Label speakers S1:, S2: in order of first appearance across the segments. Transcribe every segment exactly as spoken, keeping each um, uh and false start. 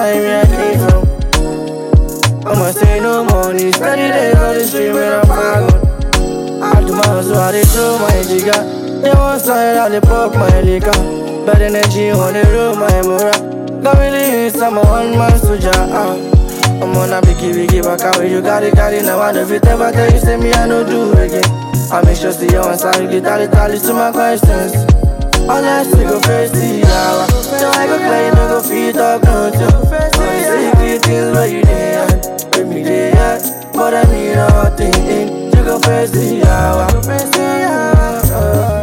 S1: time where I came from. I'ma say no money, steady days on the street when I'm back. I do my hustle, I dey throw my jigga. They one side, I dey pop my liquor. Bad energy on the road, my moral. Got really inside my one man soldier. Uh. I'm on a biggie, biggie back away. You got it, got it. Now I know if it ever tell you, say me, I no do again. I make sure see you on side, get tally, tally to my questions. Unless we go face the hour. So I go play, no go feed up, no too. Secret things where you there, with me there, but I need nothing. You go face the hour. You go face the hour.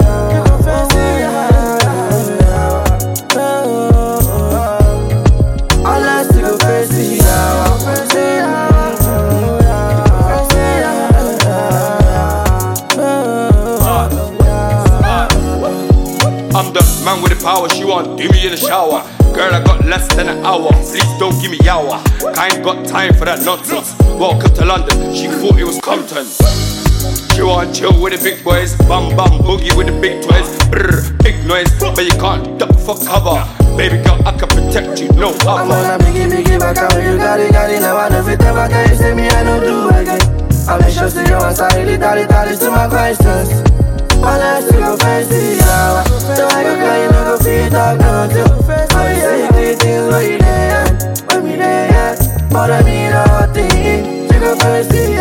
S1: Unless we go face the hour.
S2: I'm the man with the power, she want do me in the shower. Girl, I got less than an hour, please don't give me yawa. I ain't got time for that nonsense. Welcome to London, she thought it was Compton. She want chill with the big boys, bam bam boogie with the big toys. Brr, big noise, but you can't duck for cover. Baby girl, I can protect you, no other.
S1: I'm on a biggie, biggie back out, you got it, got it. Now I know if it ever tell you, say me, I don't do again. I make sure see you on side, tally, tally to my questions. Unless you go face the hour. So I go cry, you no go feed up, no too. I say secret things where you there, with me there, but I need nothing. You go face the